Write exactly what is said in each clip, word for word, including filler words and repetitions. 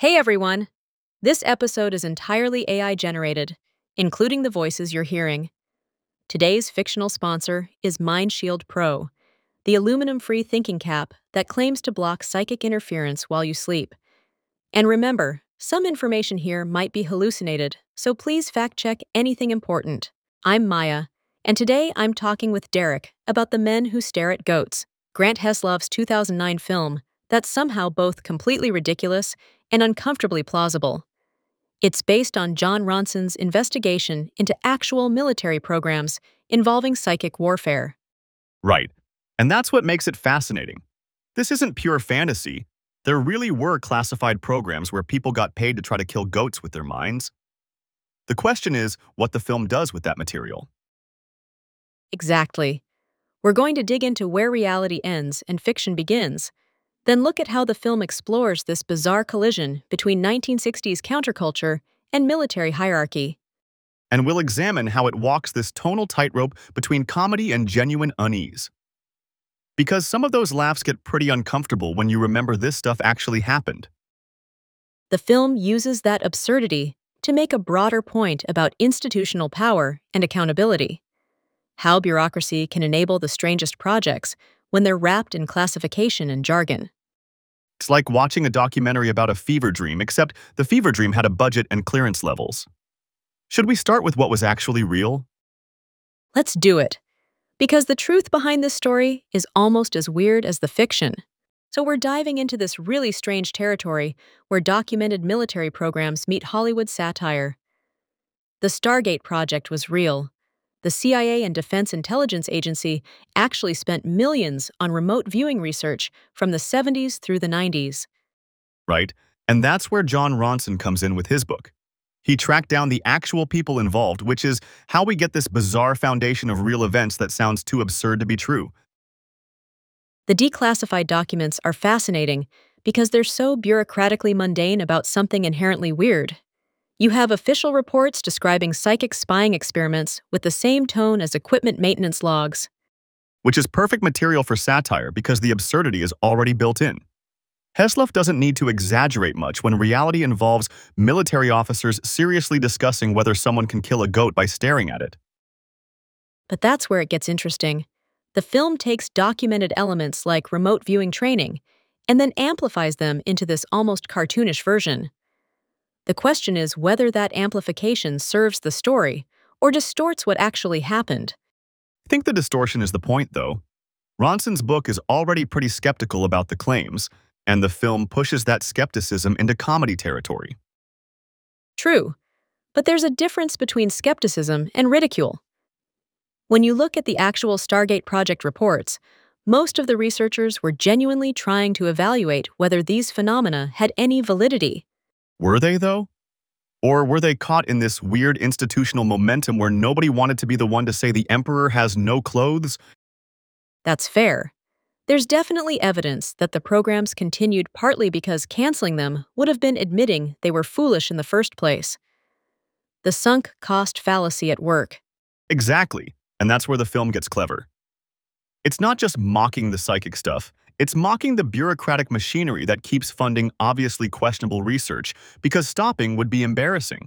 Hey everyone! This episode is entirely A I generated, including the voices you're hearing. Today's fictional sponsor is MindShield Pro, the aluminum-free thinking cap that claims to block psychic interference while you sleep. And remember, some information here might be hallucinated, so please fact-check anything important. I'm Maya, and today I'm talking with Derek about The Men Who Stare at Goats, Grant Hesloff's two thousand nine film that's somehow both completely ridiculous and uncomfortably plausible. It's based on John Ronson's investigation into actual military programs involving psychic warfare. Right. And that's what makes it fascinating. This isn't pure fantasy. There really were classified programs where people got paid to try to kill goats with their minds. The question is what the film does with that material. Exactly. We're going to dig into where reality ends and fiction begins, then look at how the film explores this bizarre collision between nineteen sixties counterculture and military hierarchy. And we'll examine how it walks this tonal tightrope between comedy and genuine unease. Because some of those laughs get pretty uncomfortable when you remember this stuff actually happened. The film uses that absurdity to make a broader point about institutional power and accountability. How bureaucracy can enable the strangest projects when they're wrapped in classification and jargon. It's like watching a documentary about a fever dream, except the fever dream had a budget and clearance levels. Should we start with what was actually real? Let's do it, because the truth behind this story is almost as weird as the fiction. So we're diving into this really strange territory where documented military programs meet Hollywood satire. The Stargate project was real. The C I A and Defense Intelligence Agency actually spent millions on remote viewing research from the seventies through the nineties. Right? And that's where John Ronson comes in with his book. He tracked down the actual people involved, which is how we get this bizarre foundation of real events that sounds too absurd to be true. The declassified documents are fascinating because they're so bureaucratically mundane about something inherently weird. You have official reports describing psychic spying experiments with the same tone as equipment maintenance logs. Which is perfect material for satire because the absurdity is already built in. Hesloff doesn't need to exaggerate much when reality involves military officers seriously discussing whether someone can kill a goat by staring at it. But that's where it gets interesting. The film takes documented elements like remote viewing training and then amplifies them into this almost cartoonish version. The question is whether that amplification serves the story or distorts what actually happened. I think the distortion is the point, though. Ronson's book is already pretty skeptical about the claims, and the film pushes that skepticism into comedy territory. True, but there's a difference between skepticism and ridicule. When you look at the actual Stargate project reports, most of the researchers were genuinely trying to evaluate whether these phenomena had any validity. Were they, though? Or were they caught in this weird institutional momentum where nobody wanted to be the one to say the emperor has no clothes? That's fair. There's definitely evidence that the programs continued partly because canceling them would have been admitting they were foolish in the first place. The sunk cost fallacy at work. Exactly, and that's where the film gets clever. It's not just mocking the psychic stuff, it's mocking the bureaucratic machinery that keeps funding obviously questionable research, because stopping would be embarrassing.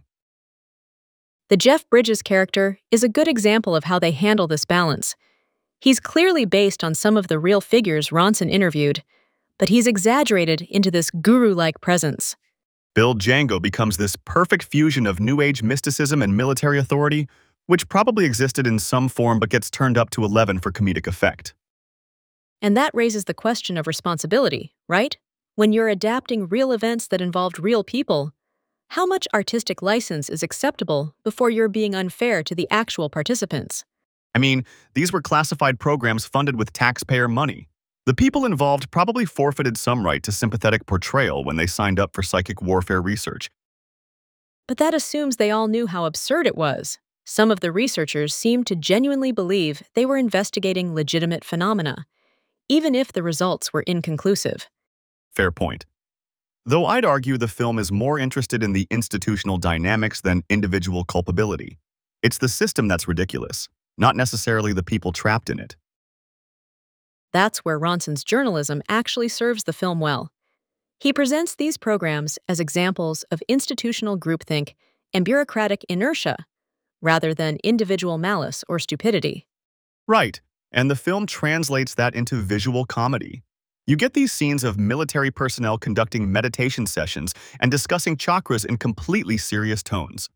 The Jeff Bridges character is a good example of how they handle this balance. He's clearly based on some of the real figures Ronson interviewed, but he's exaggerated into this guru-like presence. Bill Django becomes this perfect fusion of New Age mysticism and military authority, which probably existed in some form but gets turned up to eleven for comedic effect. And that raises the question of responsibility, right? When you're adapting real events that involved real people, how much artistic license is acceptable before you're being unfair to the actual participants? I mean, these were classified programs funded with taxpayer money. The people involved probably forfeited some right to sympathetic portrayal when they signed up for psychic warfare research. But that assumes they all knew how absurd it was. Some of the researchers seemed to genuinely believe they were investigating legitimate phenomena, even if the results were inconclusive. Fair point. Though I'd argue the film is more interested in the institutional dynamics than individual culpability. It's the system that's ridiculous, not necessarily the people trapped in it. That's where Ronson's journalism actually serves the film well. He presents these programs as examples of institutional groupthink and bureaucratic inertia, rather than individual malice or stupidity. Right, and the film translates that into visual comedy. You get these scenes of military personnel conducting meditation sessions and discussing chakras in completely serious tones.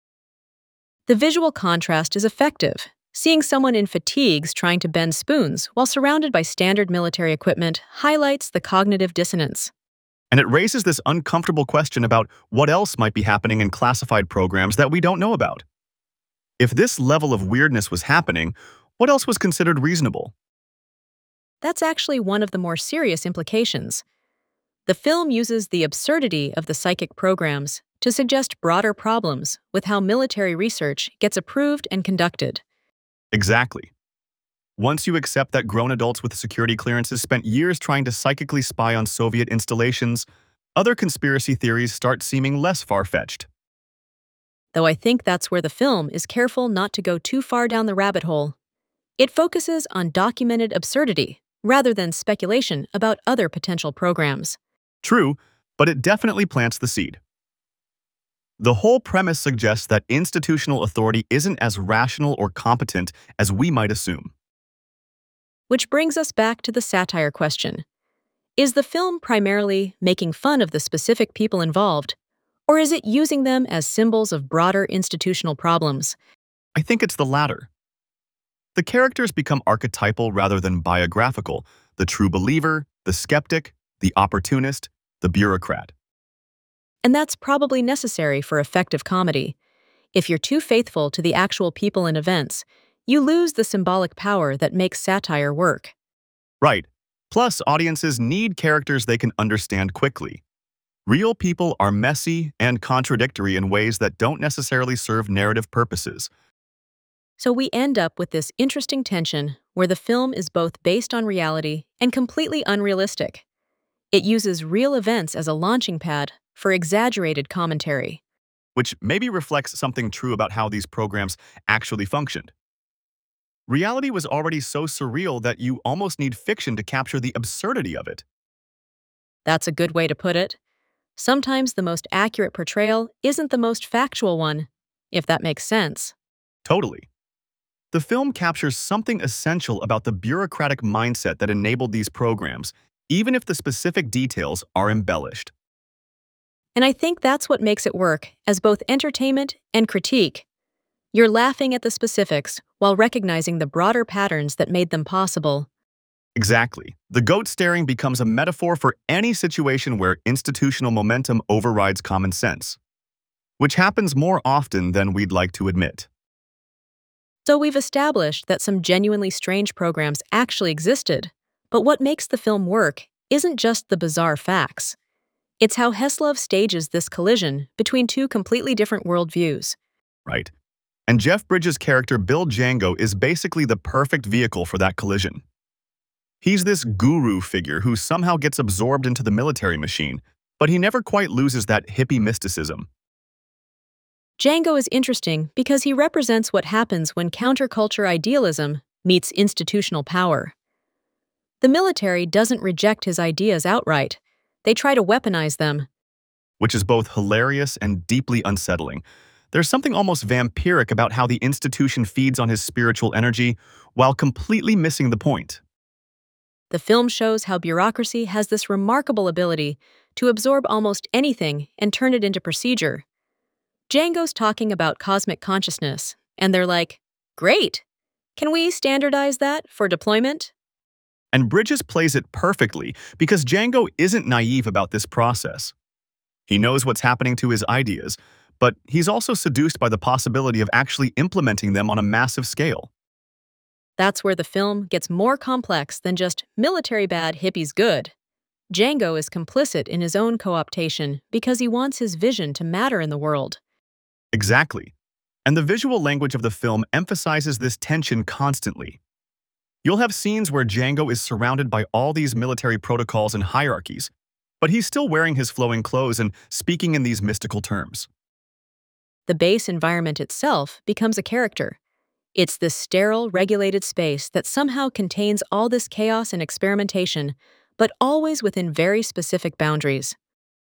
The visual contrast is effective. Seeing someone in fatigues trying to bend spoons while surrounded by standard military equipment highlights the cognitive dissonance. And it raises this uncomfortable question about what else might be happening in classified programs that we don't know about. If this level of weirdness was happening, what else was considered reasonable? That's actually one of the more serious implications. The film uses the absurdity of the psychic programs to suggest broader problems with how military research gets approved and conducted. Exactly. Once you accept that grown adults with security clearances spent years trying to psychically spy on Soviet installations, other conspiracy theories start seeming less far-fetched. Though I think that's where the film is careful not to go too far down the rabbit hole. It focuses on documented absurdity rather than speculation about other potential programs. True, but it definitely plants the seed. The whole premise suggests that institutional authority isn't as rational or competent as we might assume. Which brings us back to the satire question. Is the film primarily making fun of the specific people involved, or is it using them as symbols of broader institutional problems? I think it's the latter. The characters become archetypal rather than biographical: the true believer, the skeptic, the opportunist, the bureaucrat. And that's probably necessary for effective comedy. If you're too faithful to the actual people and events, you lose the symbolic power that makes satire work. Right. Plus, audiences need characters they can understand quickly. Real people are messy and contradictory in ways that don't necessarily serve narrative purposes. So we end up with this interesting tension where the film is both based on reality and completely unrealistic. It uses real events as a launching pad for exaggerated commentary. Which maybe reflects something true about how these programs actually functioned. Reality was already so surreal that you almost need fiction to capture the absurdity of it. That's a good way to put it. Sometimes the most accurate portrayal isn't the most factual one, if that makes sense. Totally. The film captures something essential about the bureaucratic mindset that enabled these programs, even if the specific details are embellished. And I think that's what makes it work as both entertainment and critique. You're laughing at the specifics while recognizing the broader patterns that made them possible. Exactly. The goat staring becomes a metaphor for any situation where institutional momentum overrides common sense, which happens more often than we'd like to admit. So we've established that some genuinely strange programs actually existed, but what makes the film work isn't just the bizarre facts. It's how Heslov stages this collision between two completely different worldviews. Right. And Jeff Bridges' character Bill Django is basically the perfect vehicle for that collision. He's this guru figure who somehow gets absorbed into the military machine, but he never quite loses that hippie mysticism. Django is interesting because he represents what happens when counterculture idealism meets institutional power. The military doesn't reject his ideas outright. They try to weaponize them. Which is both hilarious and deeply unsettling. There's something almost vampiric about how the institution feeds on his spiritual energy while completely missing the point. The film shows how bureaucracy has this remarkable ability to absorb almost anything and turn it into procedure. Django's talking about cosmic consciousness, and they're like, "Great! Can we standardize that for deployment?" And Bridges plays it perfectly because Django isn't naive about this process. He knows what's happening to his ideas, but he's also seduced by the possibility of actually implementing them on a massive scale. That's where the film gets more complex than just military bad, hippies good. Django is complicit in his own co-optation because he wants his vision to matter in the world. Exactly. And the visual language of the film emphasizes this tension constantly. You'll have scenes where Django is surrounded by all these military protocols and hierarchies, but he's still wearing his flowing clothes and speaking in these mystical terms. The base environment itself becomes a character. It's this sterile, regulated space that somehow contains all this chaos and experimentation, but always within very specific boundaries.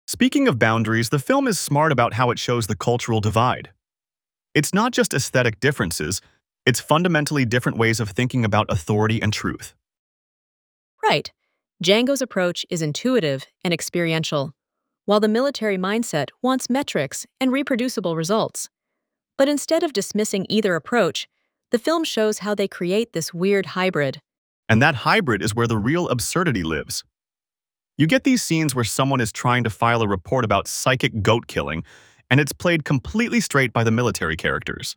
Speaking of boundaries, the film is smart about how it shows the cultural divide. It's not just aesthetic differences, it's fundamentally different ways of thinking about authority and truth. Right. Django's approach is intuitive and experiential, while the military mindset wants metrics and reproducible results. But instead of dismissing either approach, the film shows how they create this weird hybrid. And that hybrid is where the real absurdity lives. You get these scenes where someone is trying to file a report about psychic goat killing, and it's played completely straight by the military characters.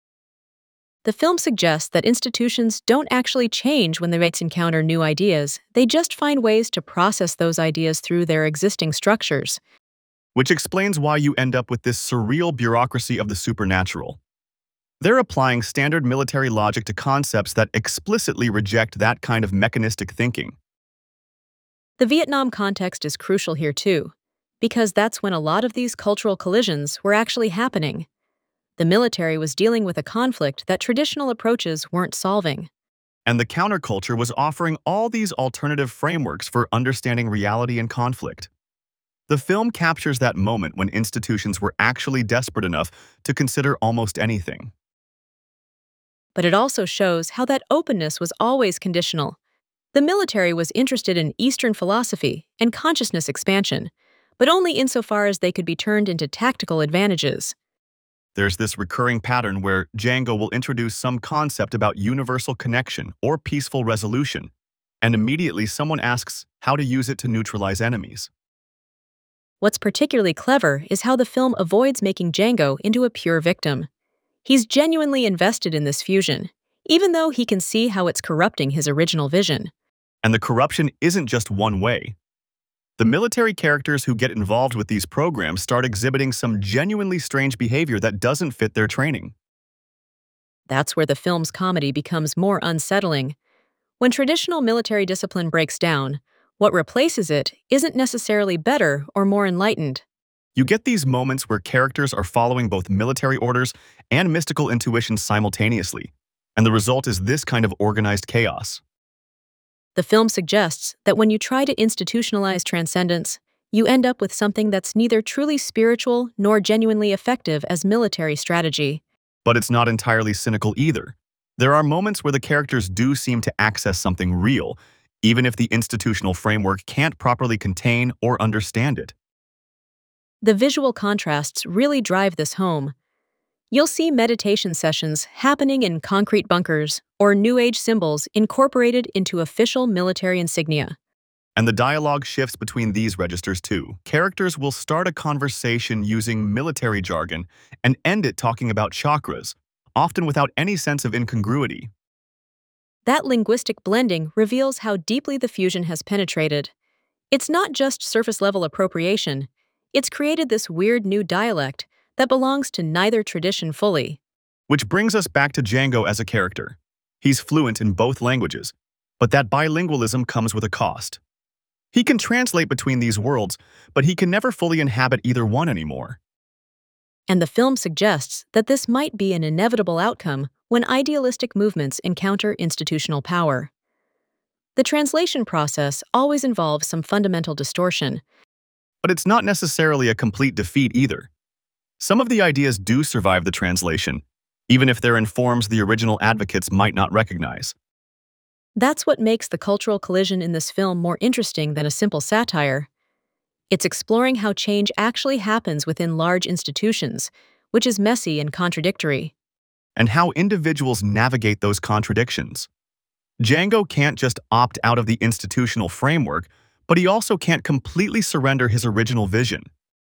The film suggests that institutions don't actually change when the mates encounter new ideas, they just find ways to process those ideas through their existing structures. Which explains why you end up with this surreal bureaucracy of the supernatural. They're applying standard military logic to concepts that explicitly reject that kind of mechanistic thinking. The Vietnam context is crucial here too, because that's when a lot of these cultural collisions were actually happening. The military was dealing with a conflict that traditional approaches weren't solving. And the counterculture was offering all these alternative frameworks for understanding reality and conflict. The film captures that moment when institutions were actually desperate enough to consider almost anything. But it also shows how that openness was always conditional. The military was interested in Eastern philosophy and consciousness expansion, but only insofar as they could be turned into tactical advantages. There's this recurring pattern where Django will introduce some concept about universal connection or peaceful resolution, and immediately someone asks how to use it to neutralize enemies. What's particularly clever is how the film avoids making Django into a pure victim. He's genuinely invested in this fusion, even though he can see how it's corrupting his original vision. And the corruption isn't just one way. The military characters who get involved with these programs start exhibiting some genuinely strange behavior that doesn't fit their training. That's where the film's comedy becomes more unsettling. When traditional military discipline breaks down, what replaces it isn't necessarily better or more enlightened. You get these moments where characters are following both military orders and mystical intuitions simultaneously, and the result is this kind of organized chaos. The film suggests that when you try to institutionalize transcendence, you end up with something that's neither truly spiritual nor genuinely effective as military strategy. But it's not entirely cynical either. There are moments where the characters do seem to access something real, even if the institutional framework can't properly contain or understand it. The visual contrasts really drive this home. You'll see meditation sessions happening in concrete bunkers or New Age symbols incorporated into official military insignia. And the dialogue shifts between these registers too. Characters will start a conversation using military jargon and end it talking about chakras, often without any sense of incongruity. That linguistic blending reveals how deeply the fusion has penetrated. It's not just surface-level appropriation. It's created this weird new dialect that belongs to neither tradition fully. Which brings us back to Django as a character. He's fluent in both languages, but that bilingualism comes with a cost. He can translate between these worlds, but he can never fully inhabit either one anymore. And the film suggests that this might be an inevitable outcome when idealistic movements encounter institutional power. The translation process always involves some fundamental distortion. But it's not necessarily a complete defeat either. Some of the ideas do survive the translation, even if they're in forms the original advocates might not recognize. That's what makes the cultural collision in this film more interesting than a simple satire. It's exploring how change actually happens within large institutions, which is messy and contradictory. And how individuals navigate those contradictions. Django can't just opt out of the institutional framework, but he also can't completely surrender his original vision.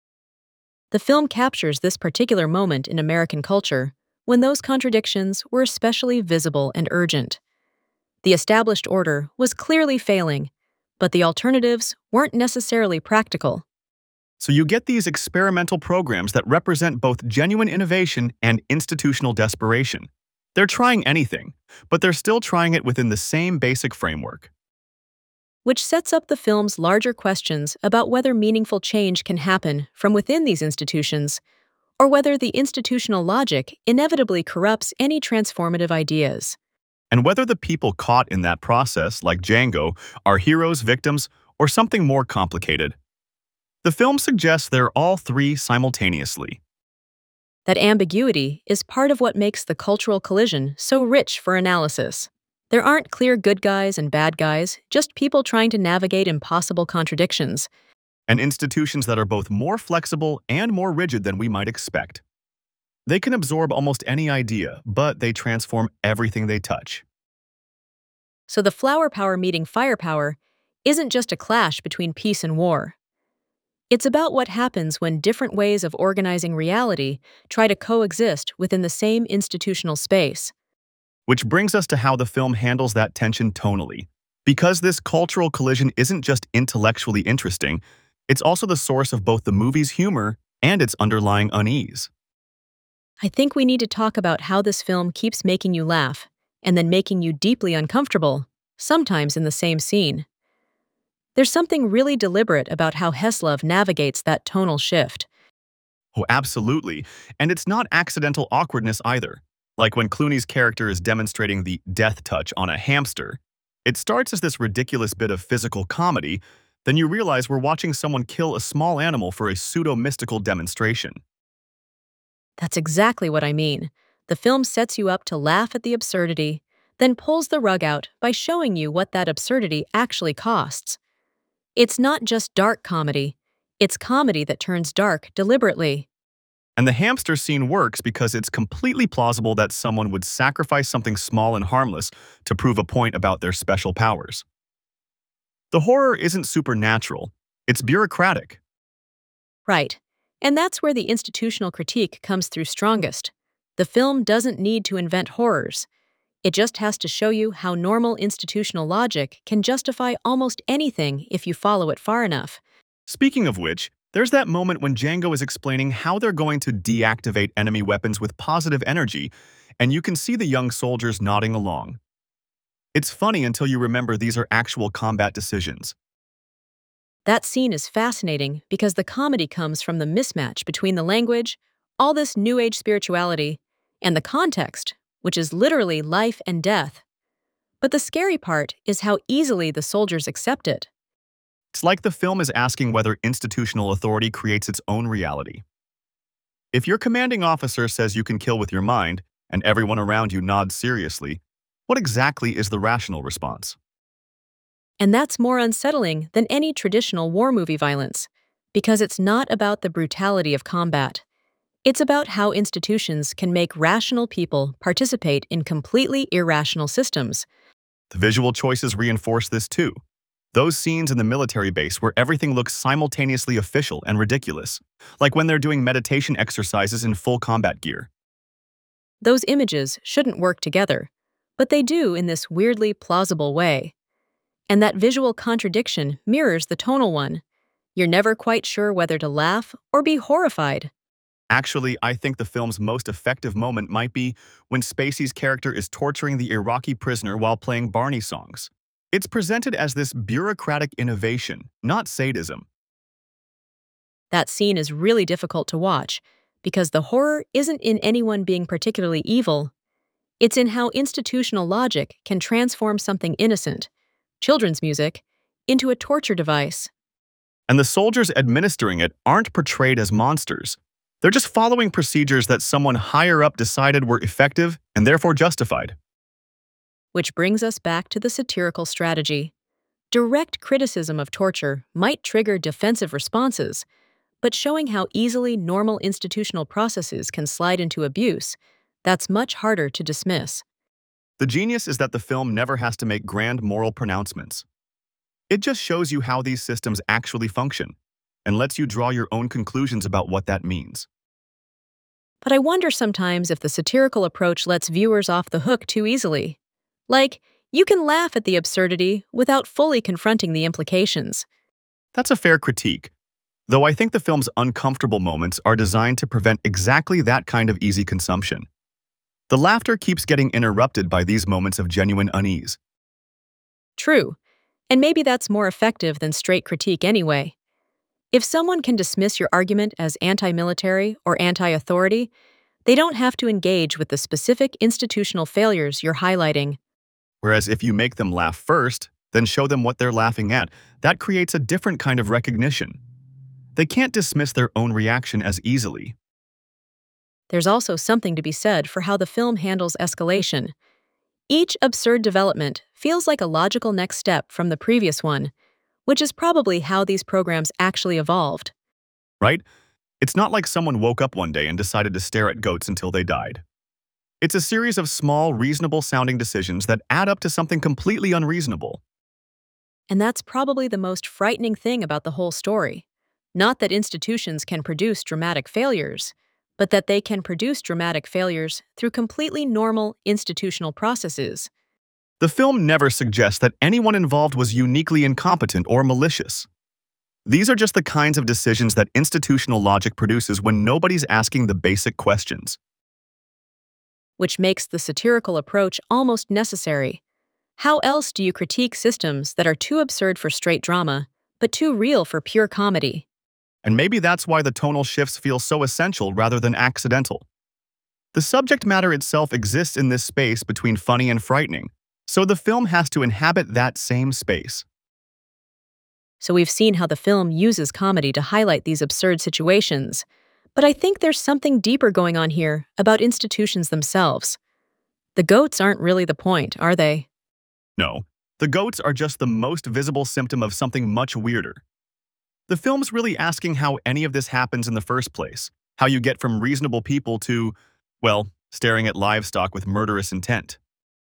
The film captures this particular moment in American culture, when those contradictions were especially visible and urgent. The established order was clearly failing, but the alternatives weren't necessarily practical. So you get these experimental programs that represent both genuine innovation and institutional desperation. They're trying anything, but they're still trying it within the same basic framework. Which sets up the film's larger questions about whether meaningful change can happen from within these institutions, or whether the institutional logic inevitably corrupts any transformative ideas. And whether the people caught in that process, like Django, are heroes, victims, or something more complicated. The film suggests they're all three simultaneously. That ambiguity is part of what makes the cultural collision so rich for analysis. There aren't clear good guys and bad guys, just people trying to navigate impossible contradictions. And institutions that are both more flexible and more rigid than we might expect. They can absorb almost any idea, but they transform everything they touch. So the flower power meeting firepower isn't just a clash between peace and war. It's about what happens when different ways of organizing reality try to coexist within the same institutional space. Which brings us to how the film handles that tension tonally. Because this cultural collision isn't just intellectually interesting, it's also the source of both the movie's humor and its underlying unease. I think we need to talk about how this film keeps making you laugh and then making you deeply uncomfortable, sometimes in the same scene. There's something really deliberate about how Heslov navigates that tonal shift. Oh, absolutely. And it's not accidental awkwardness either. Like when Clooney's character is demonstrating the death touch on a hamster. It starts as this ridiculous bit of physical comedy, then you realize we're watching someone kill a small animal for a pseudo-mystical demonstration. That's exactly what I mean. The film sets you up to laugh at the absurdity, then pulls the rug out by showing you what that absurdity actually costs. It's not just dark comedy, it's comedy that turns dark deliberately. And the hamster scene works because it's completely plausible that someone would sacrifice something small and harmless to prove a point about their special powers. The horror isn't supernatural, it's bureaucratic. Right. And that's where the institutional critique comes through strongest. The film doesn't need to invent horrors. It just has to show you how normal institutional logic can justify almost anything if you follow it far enough. Speaking of which, there's that moment when Django is explaining how they're going to deactivate enemy weapons with positive energy, and you can see the young soldiers nodding along. It's funny until you remember these are actual combat decisions. That scene is fascinating because the comedy comes from the mismatch between the language, all this New Age spirituality, and the context, which is literally life and death. But the scary part is how easily the soldiers accept it. It's like the film is asking whether institutional authority creates its own reality. If your commanding officer says you can kill with your mind, and everyone around you nods seriously, what exactly is the rational response? And that's more unsettling than any traditional war movie violence, because it's not about the brutality of combat. It's about how institutions can make rational people participate in completely irrational systems. The visual choices reinforce this too. Those scenes in the military base where everything looks simultaneously official and ridiculous, like when they're doing meditation exercises in full combat gear. Those images shouldn't work together, but they do in this weirdly plausible way. And that visual contradiction mirrors the tonal one. You're never quite sure whether to laugh or be horrified. Actually, I think the film's most effective moment might be when Spacey's character is torturing the Iraqi prisoner while playing Barney songs. It's presented as this bureaucratic innovation, not sadism. That scene is really difficult to watch because the horror isn't in anyone being particularly evil. It's in how institutional logic can transform something innocent, children's music, into a torture device. And the soldiers administering it aren't portrayed as monsters. They're just following procedures that someone higher up decided were effective and therefore justified. Which brings us back to the satirical strategy. Direct criticism of torture might trigger defensive responses, but showing how easily normal institutional processes can slide into abuse, that's much harder to dismiss. The genius is that the film never has to make grand moral pronouncements. It just shows you how these systems actually function and lets you draw your own conclusions about what that means. But I wonder sometimes if the satirical approach lets viewers off the hook too easily. Like, you can laugh at the absurdity without fully confronting the implications. That's a fair critique, though I think the film's uncomfortable moments are designed to prevent exactly that kind of easy consumption. The laughter keeps getting interrupted by these moments of genuine unease. True, and maybe that's more effective than straight critique anyway. If someone can dismiss your argument as anti-military or anti-authority, they don't have to engage with the specific institutional failures you're highlighting. Whereas if you make them laugh first, then show them what they're laughing at, that creates a different kind of recognition. they can't dismiss their own reaction as easily. There's also something to be said for how the film handles escalation. Each absurd development feels like a logical next step from the previous one, which is probably how these programs actually evolved. Right? It's not like someone woke up one day and decided to stare at goats until they died. It's a series of small, reasonable-sounding decisions that add up to something completely unreasonable. And that's probably the most frightening thing about the whole story. Not that institutions can produce dramatic failures, but that they can produce dramatic failures through completely normal institutional processes. The film never suggests that anyone involved was uniquely incompetent or malicious. These are just the kinds of decisions that institutional logic produces when nobody's asking the basic questions. Which makes the satirical approach almost necessary. How else do you critique systems that are too absurd for straight drama, but too real for pure comedy? And maybe that's why the tonal shifts feel so essential rather than accidental. The subject matter itself exists in this space between funny and frightening, so the film has to inhabit that same space. So we've seen how the film uses comedy to highlight these absurd situations, but I think there's something deeper going on here about institutions themselves. The goats aren't really the point, are they? No, the goats are just the most visible symptom of something much weirder. The film's really asking how any of this happens in the first place, how you get from reasonable people to, well, staring at livestock with murderous intent.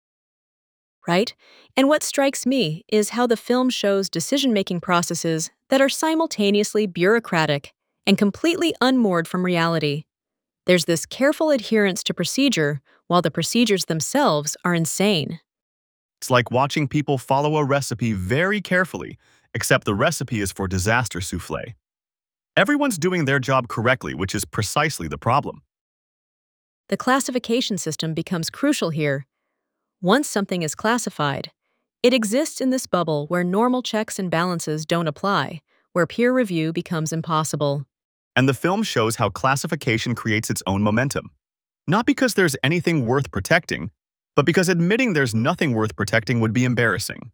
Right? And what strikes me is how the film shows decision-making processes that are simultaneously bureaucratic and completely unmoored from reality. There's this careful adherence to procedure, while the procedures themselves are insane. It's like watching people follow a recipe very carefully, except the recipe is for disaster soufflé. Everyone's doing their job correctly, which is precisely the problem. The classification system becomes crucial here. Once something is classified, it exists in this bubble where normal checks and balances don't apply, where peer review becomes impossible. And the film shows how classification creates its own momentum. Not because there's anything worth protecting, but because admitting there's nothing worth protecting would be embarrassing.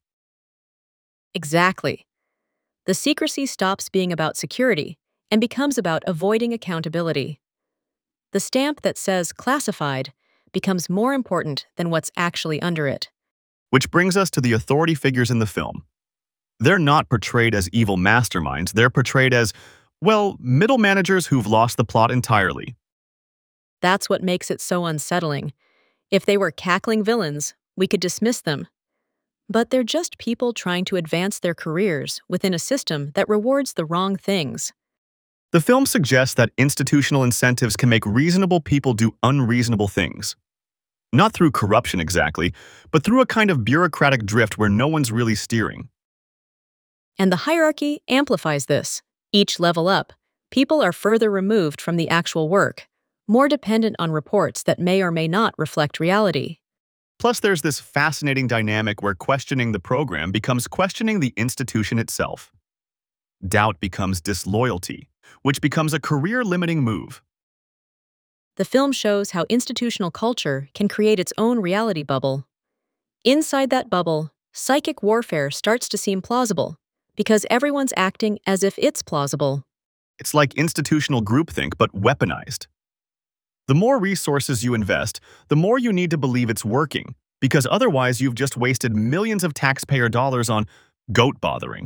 Exactly. The secrecy stops being about security and becomes about avoiding accountability. The stamp that says classified becomes more important than what's actually under it. Which brings us to the authority figures in the film. They're not portrayed as evil masterminds, they're portrayed as, well, middle managers who've lost the plot entirely. That's what makes it so unsettling. If they were cackling villains, we could dismiss them. But they're just people trying to advance their careers within a system that rewards the wrong things. The film suggests that institutional incentives can make reasonable people do unreasonable things. Not through corruption exactly, but through a kind of bureaucratic drift where no one's really steering. And the hierarchy amplifies this. Each level up, people are further removed from the actual work, more dependent on reports that may or may not reflect reality. Plus, there's this fascinating dynamic where questioning the program becomes questioning the institution itself. Doubt becomes disloyalty, which becomes a career-limiting move. The film shows how institutional culture can create its own reality bubble. Inside that bubble, psychic warfare starts to seem plausible, because everyone's acting as if it's plausible. It's like institutional groupthink, but weaponized. The more resources you invest, the more you need to believe it's working, because otherwise you've just wasted millions of taxpayer dollars on goat bothering.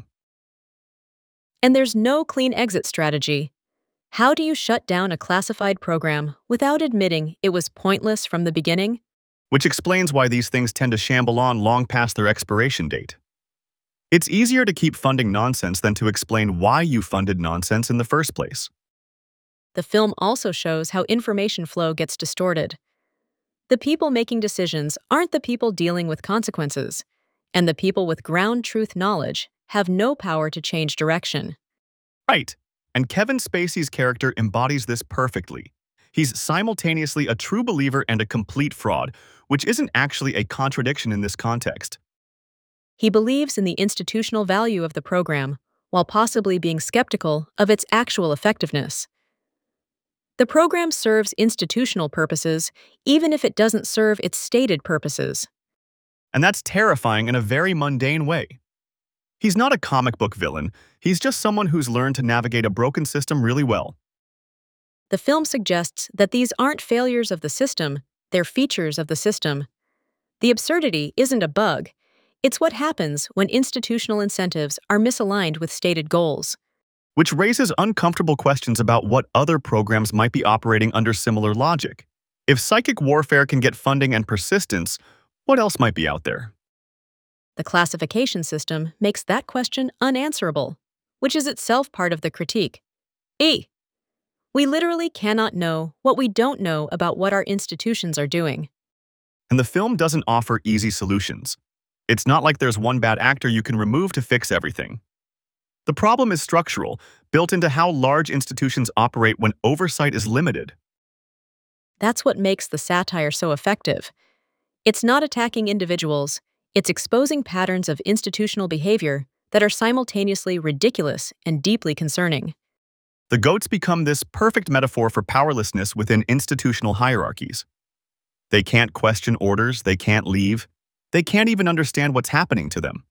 And there's no clean exit strategy. How do you shut down a classified program without admitting it was pointless from the beginning? Which explains why these things tend to shamble on long past their expiration date. It's easier to keep funding nonsense than to explain why you funded nonsense in the first place. The film also shows how information flow gets distorted. The people making decisions aren't the people dealing with consequences, and the people with ground truth knowledge have no power to change direction. Right. And Kevin Spacey's character embodies this perfectly. He's simultaneously a true believer and a complete fraud, which isn't actually a contradiction in this context. He believes in the institutional value of the program, while possibly being skeptical of its actual effectiveness. The program serves institutional purposes, even if it doesn't serve its stated purposes. And that's terrifying in a very mundane way. He's not a comic book villain, he's just someone who's learned to navigate a broken system really well. The film suggests that these aren't failures of the system, they're features of the system. The absurdity isn't a bug. It's what happens when institutional incentives are misaligned with stated goals. Which raises uncomfortable questions about what other programs might be operating under similar logic. If psychic warfare can get funding and persistence, what else might be out there? The classification system makes that question unanswerable, which is itself part of the critique. E. We literally cannot know what we don't know about what our institutions are doing. And the film doesn't offer easy solutions. It's not like there's one bad actor you can remove to fix everything. The problem is structural, built into how large institutions operate when oversight is limited. That's what makes the satire so effective. It's not attacking individuals, it's exposing patterns of institutional behavior that are simultaneously ridiculous and deeply concerning. The goats become this perfect metaphor for powerlessness within institutional hierarchies. They can't question orders, they can't leave, they can't even understand what's happening to them.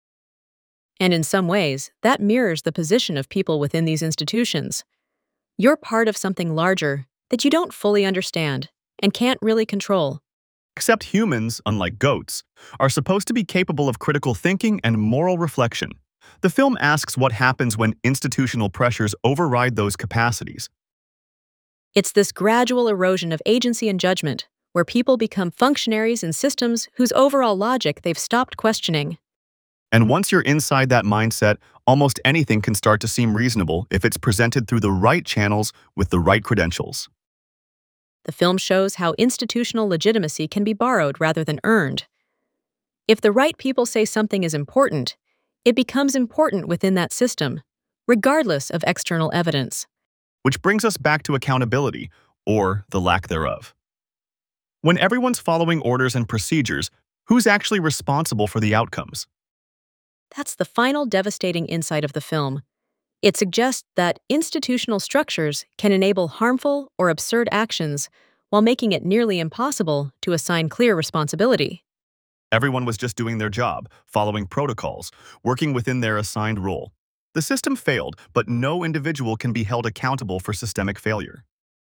And in some ways, that mirrors the position of people within these institutions. You're part of something larger that you don't fully understand and can't really control. Except humans, unlike goats, are supposed to be capable of critical thinking and moral reflection. The film asks what happens when institutional pressures override those capacities. It's this gradual erosion of agency and judgment, where people become functionaries in systems whose overall logic they've stopped questioning. And once you're inside that mindset, almost anything can start to seem reasonable if it's presented through the right channels with the right credentials. The film shows how institutional legitimacy can be borrowed rather than earned. If the right people say something is important, it becomes important within that system, regardless of external evidence. Which brings us back to accountability, or the lack thereof. When everyone's following orders and procedures, who's actually responsible for the outcomes? That's the final devastating insight of the film. It suggests that institutional structures can enable harmful or absurd actions while making it nearly impossible to assign clear responsibility. Everyone was just doing their job, following protocols, working within their assigned role. The system failed, but no individual can be held accountable for systemic failure.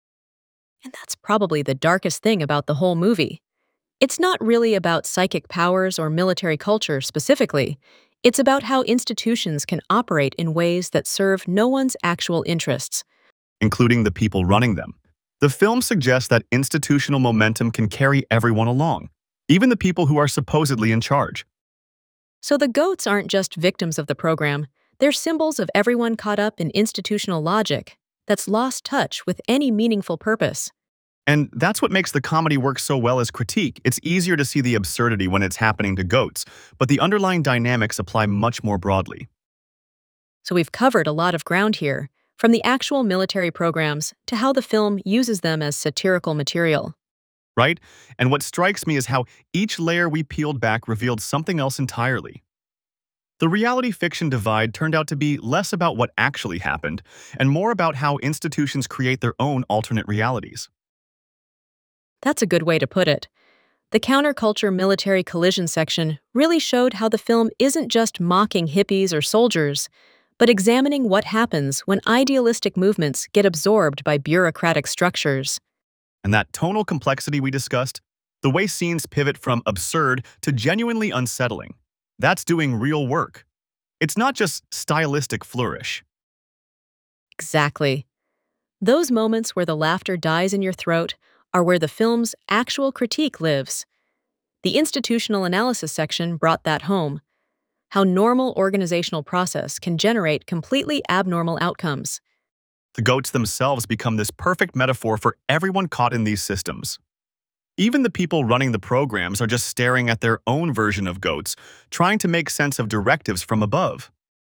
And that's probably the darkest thing about the whole movie. It's not really about psychic powers or military culture specifically. It's about how institutions can operate in ways that serve no one's actual interests, Including the people running them. The film suggests that institutional momentum can carry everyone along, even the people who are supposedly in charge. So the goats aren't just victims of the program, they're symbols of everyone caught up in institutional logic that's lost touch with any meaningful purpose. And that's what makes the comedy work so well as critique. It's easier to see the absurdity when it's happening to goats, but the underlying dynamics apply much more broadly. So we've covered a lot of ground here, from the actual military programs to how the film uses them as satirical material. Right? And what strikes me is how each layer we peeled back revealed something else entirely. The reality fiction divide turned out to be less about what actually happened and more about how institutions create their own alternate realities. That's a good way to put it. The counterculture military collision section really showed how the film isn't just mocking hippies or soldiers, but examining what happens when idealistic movements get absorbed by bureaucratic structures. And that tonal complexity we discussed, the way scenes pivot from absurd to genuinely unsettling, that's doing real work. It's not just stylistic flourish. Exactly. Those moments where the laughter dies in your throat are where the film's actual critique lives. The institutional analysis section brought that home. How normal organizational process can generate completely abnormal outcomes. The goats themselves become this perfect metaphor for everyone caught in these systems. Even the people running the programs are just staring at their own version of goats, trying to make sense of directives from above.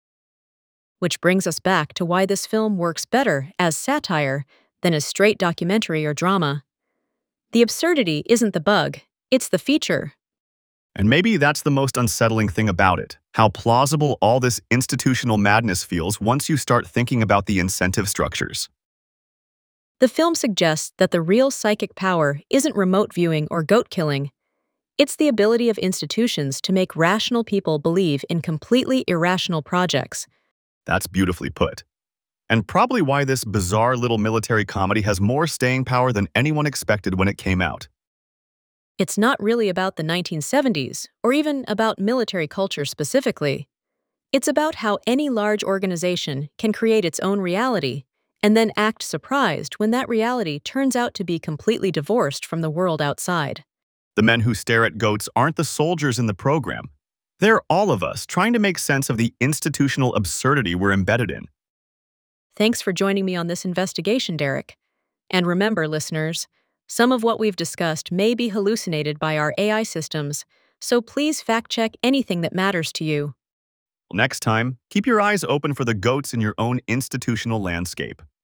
Which brings us back to why this film works better as satire than as straight documentary or drama. The absurdity isn't the bug, it's the feature. And maybe that's the most unsettling thing about it, how plausible all this institutional madness feels once you start thinking about the incentive structures. The film suggests that the real psychic power isn't remote viewing or goat killing. It's the ability of institutions to make rational people believe in completely irrational projects. That's beautifully put. And probably why this bizarre little military comedy has more staying power than anyone expected when it came out. It's not really about the nineteen seventies, or even about military culture specifically. It's about how any large organization can create its own reality and then act surprised when that reality turns out to be completely divorced from the world outside. The men who stare at goats aren't the soldiers in the program. They're all of us trying to make sense of the institutional absurdity we're embedded in. Thanks for joining me on this investigation, Derek. And remember, listeners, some of what we've discussed may be hallucinated by our A I systems, so please fact check anything that matters to you. Next time, keep your eyes open for the goats in your own institutional landscape.